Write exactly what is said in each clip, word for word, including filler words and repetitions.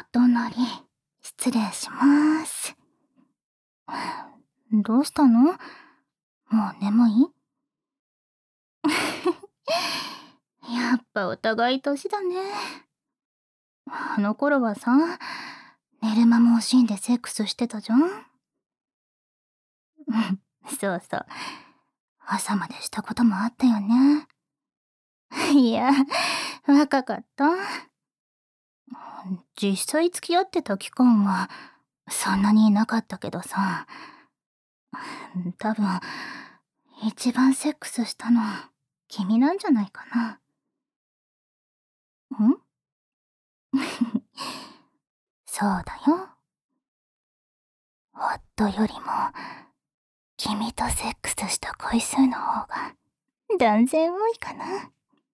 隣、失礼します。どうしたの？もう眠い？やっぱお互い年だね。あの頃はさ、寝る間も惜しんでセックスしてたじゃん。うん、そうそう。朝までしたこともあったよね。いや、若かった。実際付き合ってた期間は、そんなにいなかったけどさ、多分、一番セックスしたの、君なんじゃないかな。んそうだよ。夫よりも、君とセックスした回数の方が、断然多いかな。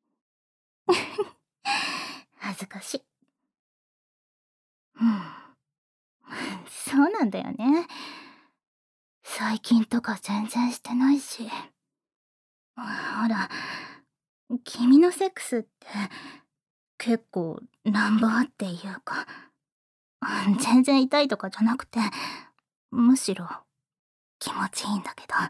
恥ずかしい。うん。そうなんだよね。最近とか全然してないし。ほら、君のセックスって結構乱暴っていうか、全然痛いとかじゃなくて、むしろ気持ちいいんだけど、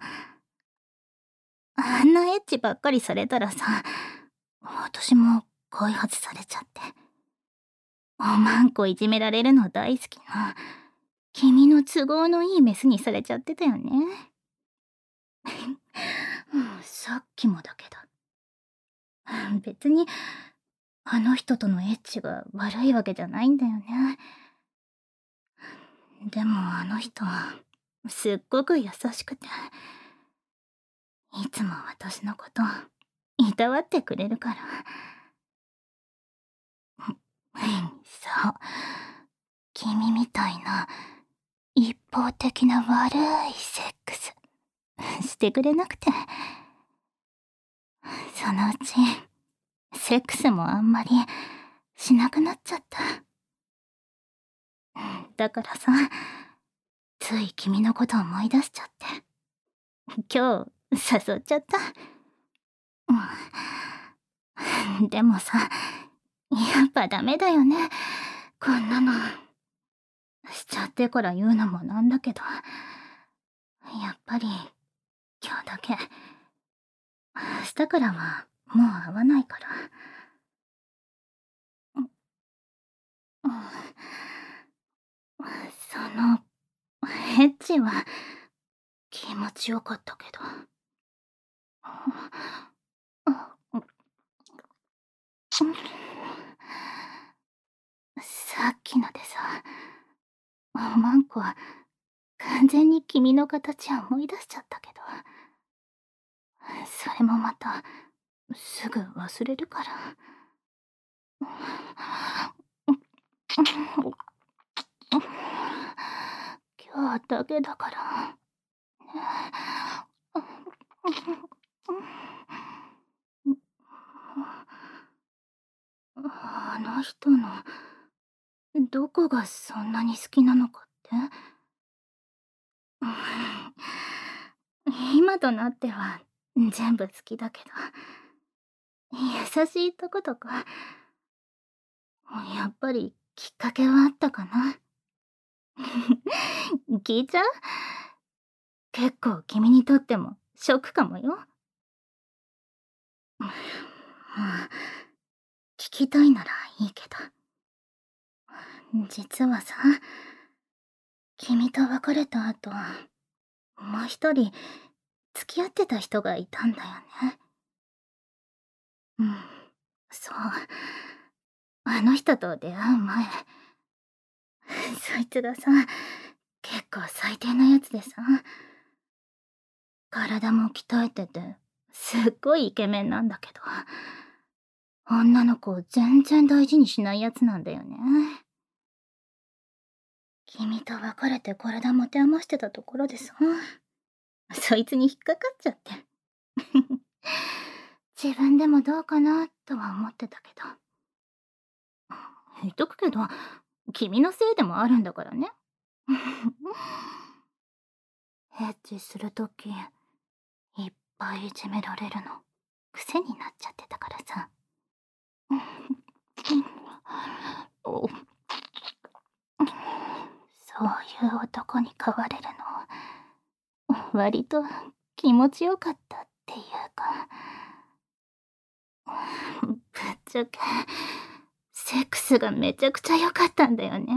あんなエッチばっかりされたらさ、私も開発されちゃって。おまんこいじめられるの大好きな、君の都合のいいメスにされちゃってたよね。うん、さっきもだけど。別に、あの人とのエッチが悪いわけじゃないんだよね。でもあの人は、すっごく優しくて、いつも私のこと、いたわってくれるから。そう。君みたいな、一方的な悪いセックス、してくれなくて。そのうち、セックスもあんまりしなくなっちゃった。だからさ、つい君のこと思い出しちゃって。今日、誘っちゃった。うん、でもさ、やっぱダメだよね。こんなの。しちゃってから言うのもなんだけど。やっぱり、今日だけ。明日からは、もう会わないから。うん、その、エッチは、気持ちよかったけど。さっきのでさ、おまんこは完全に君の形を思い出しちゃったけど、それもまたすぐ忘れるから。今日だけだから。あの人のどこがそんなに好きなのかって？今となっては全部好きだけど、優しいとことか、やっぱりきっかけはあったかな。聞いちゃう？結構君にとってもショックかもよ。まあ、聞きたいならいいけど。実はさ、君と別れた後、もう一人付き合ってた人がいたんだよね。うん、そう。あの人と出会う前、そいつがさ、結構最低なやつでさ、体も鍛えてて、すっごいイケメンなんだけど、女の子を全然大事にしないやつなんだよね。君と別れて体持て余してたところでさ、そいつに引っかかっちゃって。自分でもどうかなとは思ってたけど。言っとくけど、君のせいでもあるんだからね。エッチするとき、いっぱいいじめられるの、癖になっちゃってたからさ。おそういう男に飼われるの、割と気持ちよかったっていうか、ぶっちゃけ、セックスがめちゃくちゃ良かったんだよね。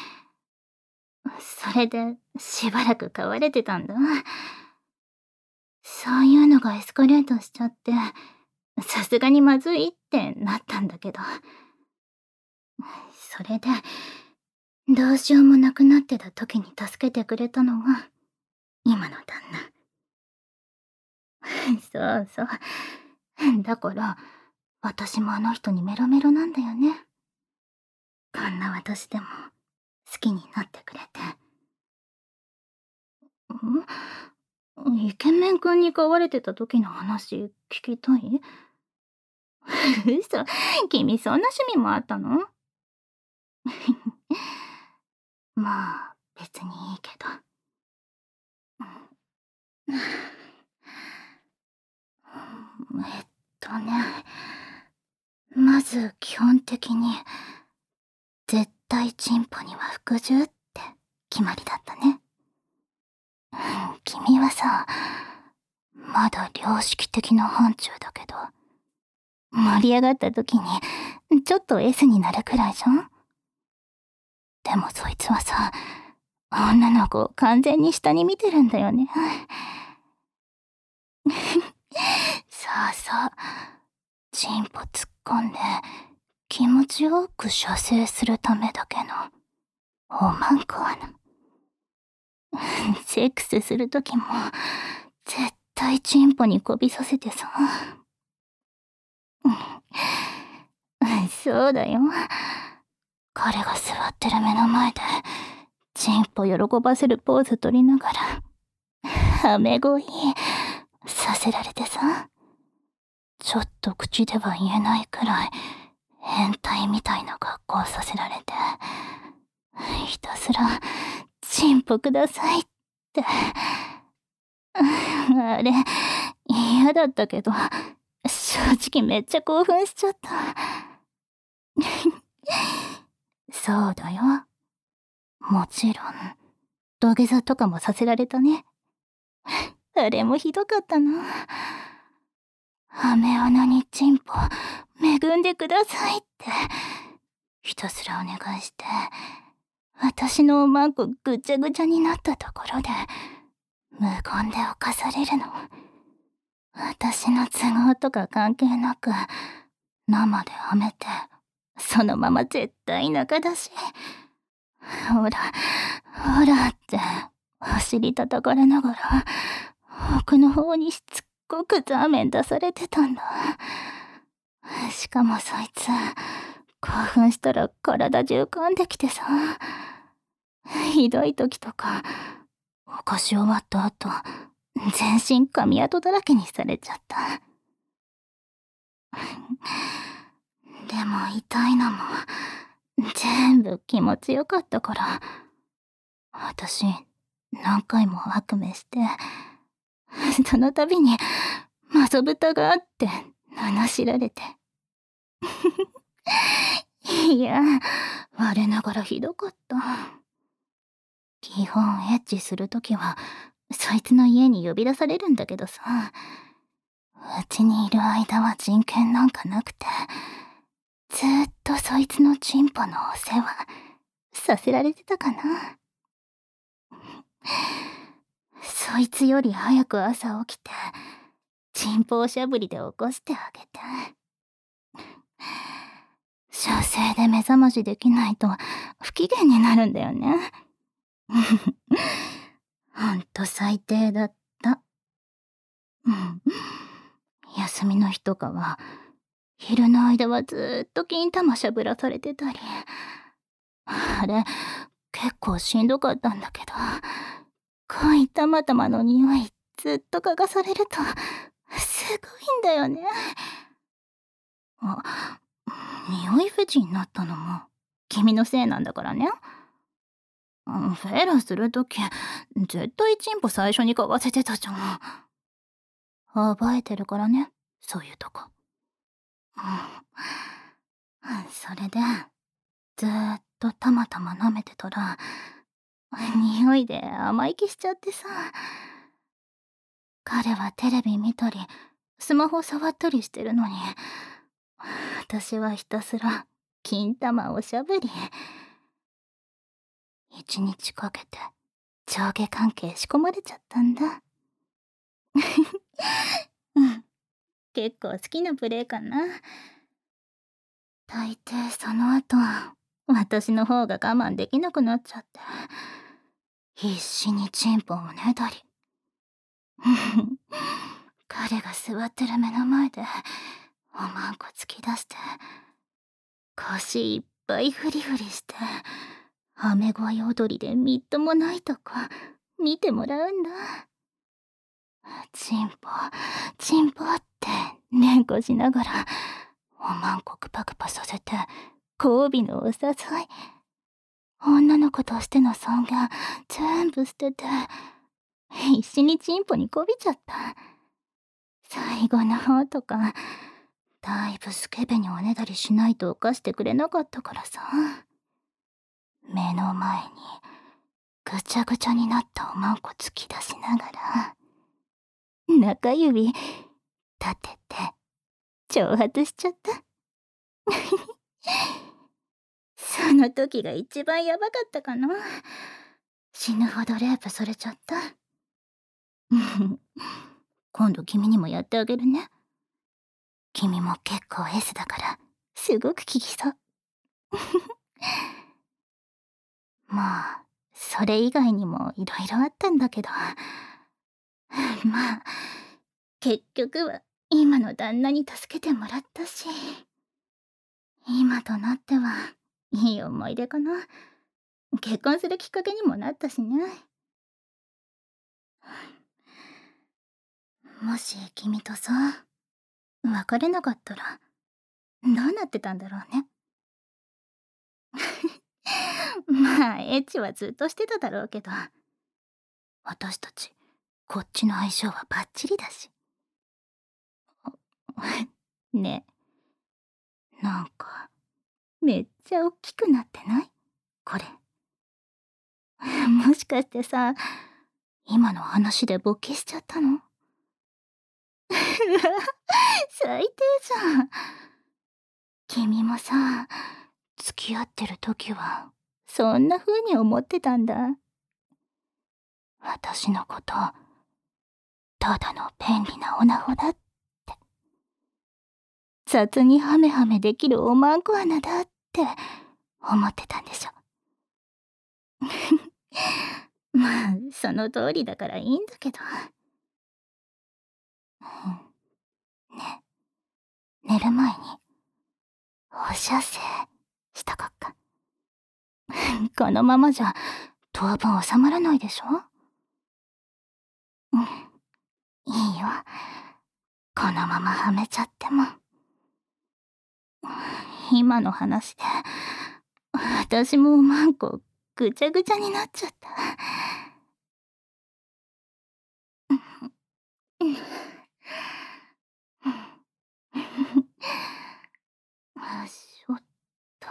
それで、しばらく飼われてたんだ。そういうのがエスカレートしちゃって、さすがにまずいってなったんだけど。それで、どうしようもなくなってた時に助けてくれたのが、今の旦那。そうそう。だから、私もあの人にメロメロなんだよね。こんな私でも、好きになってくれて。ん？イケメン君に飼われてた時の話、聞きたい？嘘、君そんな趣味もあったの？まあ、別にいいけど。えっとね、まず基本的に、絶対チンポには服従って決まりだったね。君はさ、まだ良識的な範疇だけど、盛り上がった時に、ちょっと S になるくらいじゃん？でもそいつはさ、女の子を完全に下に見てるんだよね。そうそう。チンポ突っ込んで、気持ちよく射精するためだけの、おまんこ穴。セックスするときも、絶対チンポにこびさせてさ。そうだよ。彼が座ってる目の前で、チンポ喜ばせるポーズ取りながら、はめ声させられてさ。ちょっと口では言えないくらい、変態みたいな格好させられて、ひたすら、チンポくださいって。あれ、嫌だったけど、正直めっちゃ興奮しちゃった。そうだよ。もちろん、土下座とかもさせられたね。あれもひどかったな。はめ穴にチンポ、恵んでくださいって、ひたすらお願いして、私のおまんこぐちゃぐちゃになったところで、無言で犯されるの。私の都合とか関係なく、生ではめて、そのまま絶対中だし。ほら、ほらって、走り叩かれながら、奥の方にしつっごくザーメン出されてたんだ。しかもそいつ、興奮したら体中噛んできてさ。ひどい時とか、お菓子終わった後、全身髪跡だらけにされちゃった。でも痛いのも、全部気持ちよかったから、私、何回も悪夢して、その度に、マゾ豚があって罵られて。いや、我ながらひどかった。基本エッチするときは、そいつの家に呼び出されるんだけどさ、うちにいる間は人権なんかなくて、ずーっとそいつのチンポのお世話させられてたかな。そいつより早く朝起きて、チンポおしゃぶりで起こしてあげて。射精で目覚ましできないと不機嫌になるんだよね。ほんと最低だった。うん。休みの日とかは、昼の間はずーっと金玉しゃぶらされてたり。あれ、結構しんどかったんだけど、濃い玉玉の匂いずっと嗅がされると、すごいんだよね。あ、匂いフェチになったのも、君のせいなんだからね。フェラするとき、絶対チンポ最初に嗅がせてたじゃん。覚えてるからね、そういうとこ。うん。それで、ずーっとたまたま舐めてたら、 匂いで甘い気しちゃってさ。彼はテレビ見たり、スマホ触ったりしてるのに、私はひたすら金玉おしゃぶり。一日かけて上下関係仕込まれちゃったんだ。うん、結構好きなプレイかな。大抵その後、私の方が我慢できなくなっちゃって、必死にチンポをねだり。彼が座ってる目の前でおまんこ突き出して、腰いっぱいフリフリして、はめ声踊りでみっともないとこ見てもらうんだ。チンポチンポって連呼しながらおまんこクパクパさせて、交尾のお誘い。女の子としての尊厳全部捨てて、必死にチンポにこびちゃった。最後の方とか、だいぶスケベにおねだりしないと犯してくれなかったからさ。目の前にぐちゃぐちゃになったおまんこ突き出しながら、中指立てて挑発しちゃった。その時が一番やばかったかな。死ぬほどレイプされちゃった。今度君にもやってあげるね。君も結構 S だからすごく効きそう。まあそれ以外にもいろいろあったんだけど、まあ結局は今の旦那に助けてもらったし、今となってはいい思い出かな。結婚するきっかけにもなったしね。もし君とさ、別れなかったらどうなってたんだろうね。まあエッチはずっとしてただろうけど、私たちこっちの相性はバッチリだし。ねえ、なんかめっちゃ大きくなってない？これ。もしかしてさ、今の話で勃起しちゃったの？最低じゃん。君もさ、付き合ってる時はそんな風に思ってたんだ。私のことただの便利なオナホだって、雑にハメハメできるおまんこ穴だって思ってたんでしょ。まあその通りだからいいんだけど。うん、ね、寝る前におしゃせしたかっか。このままじゃ当分収まらないでしょ。うん、いいよ、このままはめちゃっても。今の話で私もおまんこぐちゃぐちゃになっちゃった。よしょっと。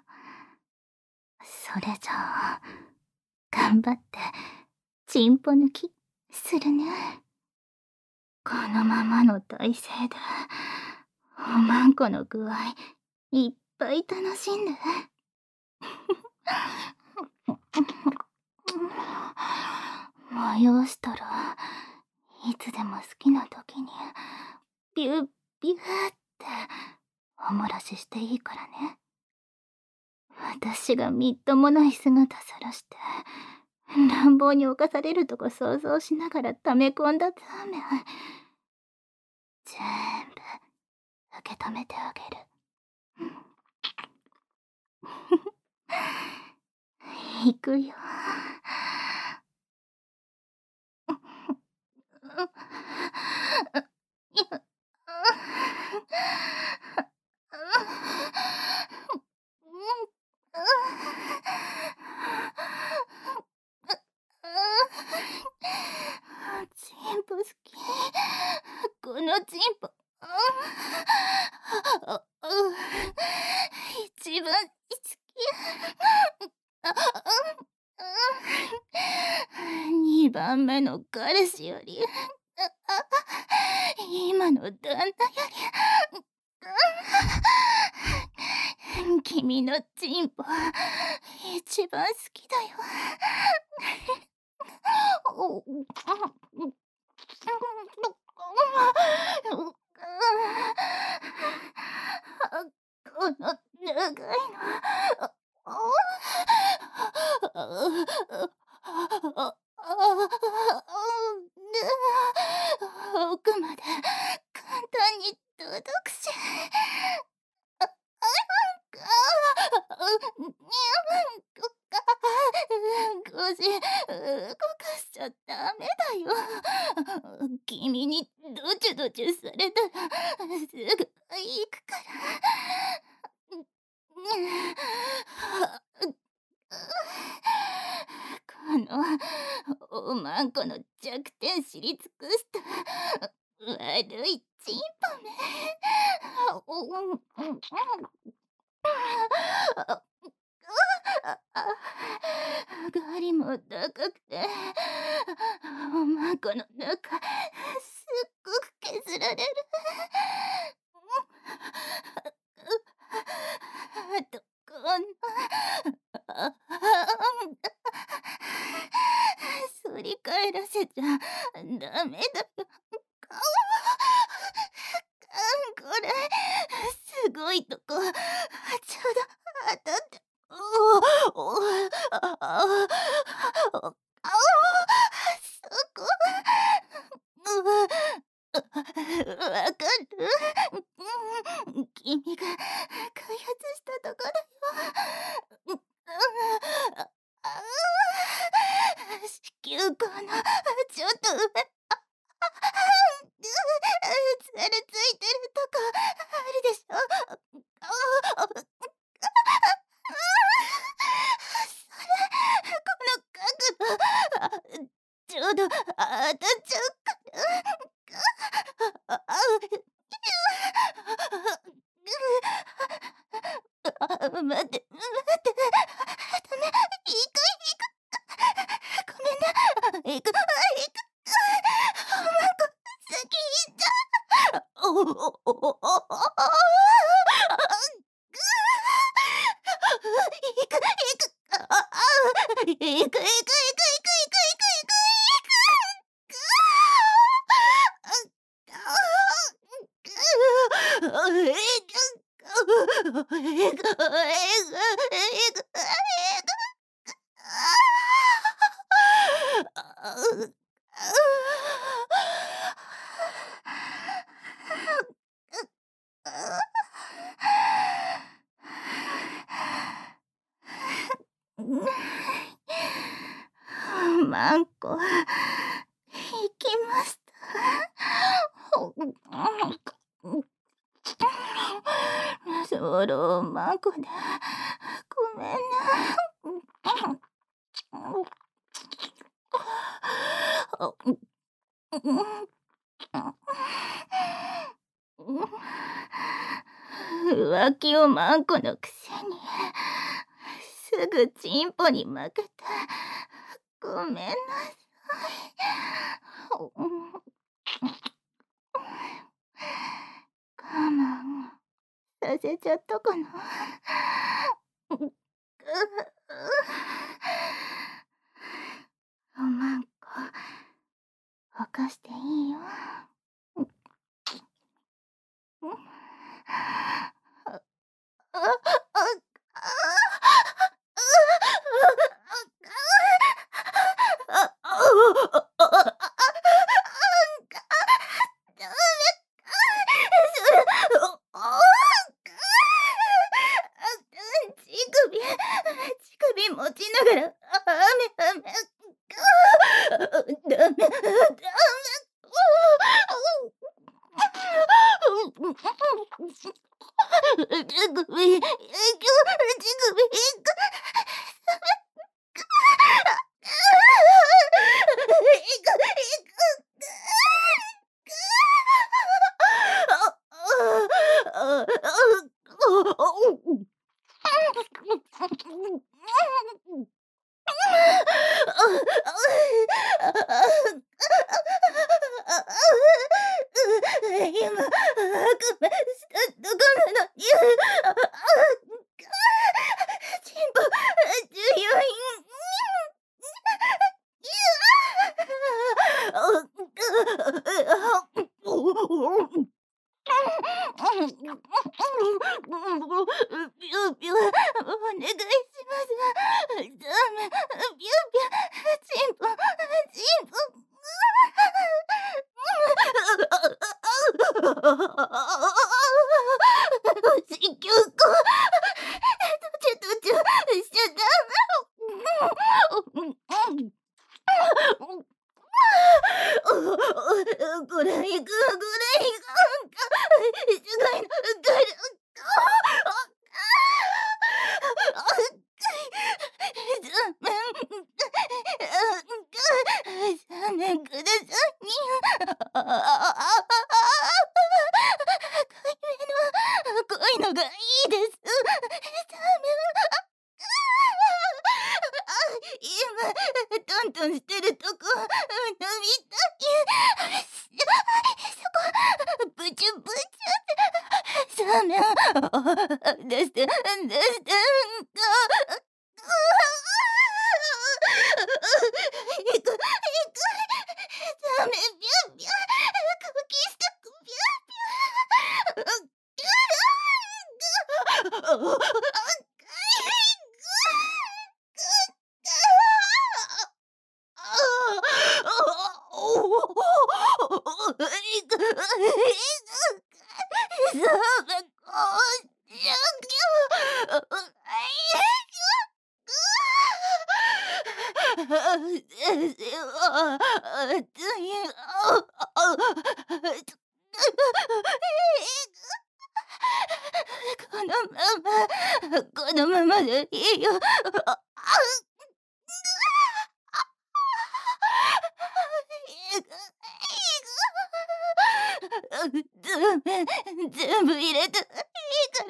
それじゃあ頑張ってチンポ抜きするね。このままの体勢でおまんこの具合いっぱい楽しんで。催したらいつでも好きな時にビュッビュッってお漏らししていいからね。私がみっともない姿さらして乱暴に侵されるとこ想像しながら溜め込んだターメン全部受け止めてあげる。行くよ。チンポ好き。このチンポ。一番好き。 ばんめの彼氏より、今の旦那より、君のチンポ一番好きだよ。この長いの。奥まで簡単に届くし。腰動かしちゃダメだよ。君にドチュドチュされたらすぐ行くから。このおまんこの弱点知り尽くした悪いチンポめ。ガリも高くておまんこの中すっごく削られる。あとこの反り返らせちゃダメだよ。これすごいとこちょうど当たって。おおああそこわかる？君が開発したとこだよ。子宮口のちょっと上。つるついてるとこあるでしょ。それこの角度ちょうど当たっちゃうから。待って待ってダメ。行く行く。ごめんな。行く行く。おまんこ先行っちゃう。おおおおおお。行く行く。行く行く行く行く行く行く行くマンコ行きました。そろマンコでごめんな。浮気をマンコのくせにすぐチンポに負けてごめんなさい。我慢させちゃったかな。おまんこ起こしていいよ。乳首持ちながら雨雨ダメダメ乳首乳首です。です。いく、いく、ダメ、ビュンビュン、空気スタック、ビュンビュン。このまま、このままでいいよ。全全部入れていいから。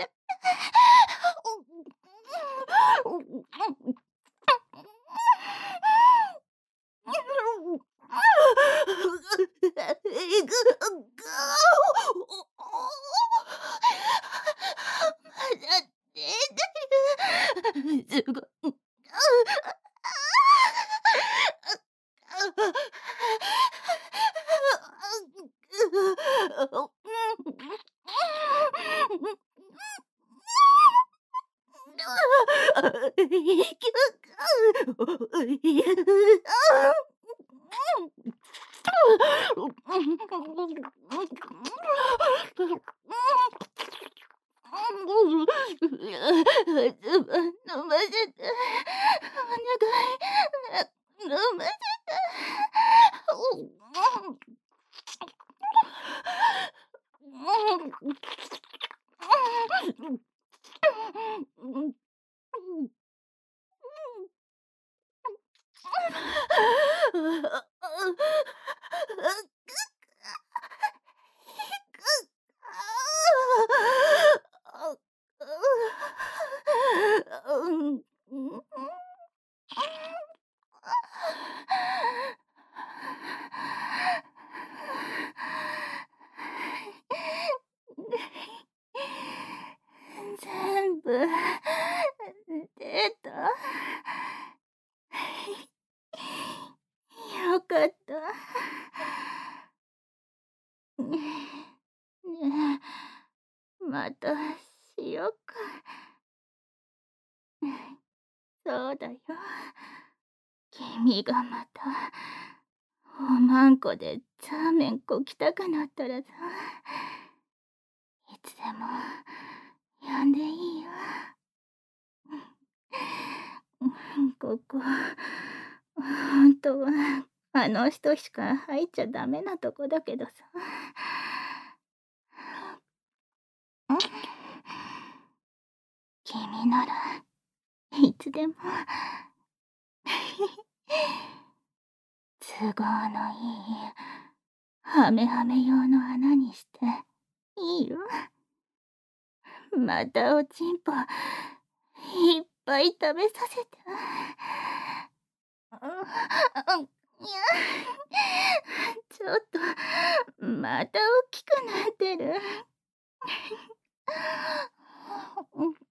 まだ出てる。すごい。飲ませて。お願い。飲ませて。全部出た。よかった。ねえ、またしようか。そうだよ。君がまたおまんこでザーメンこきたくなったらさ、いつでも呼んでいいよ。ここほんとはあの人しか入っちゃダメなとこだけどさ。君ならいつでも都合のいいハメハメ用の穴にしていいよ。またおちんぽいっぱい食べさせて。いや、ちょっとまた大きくなってる。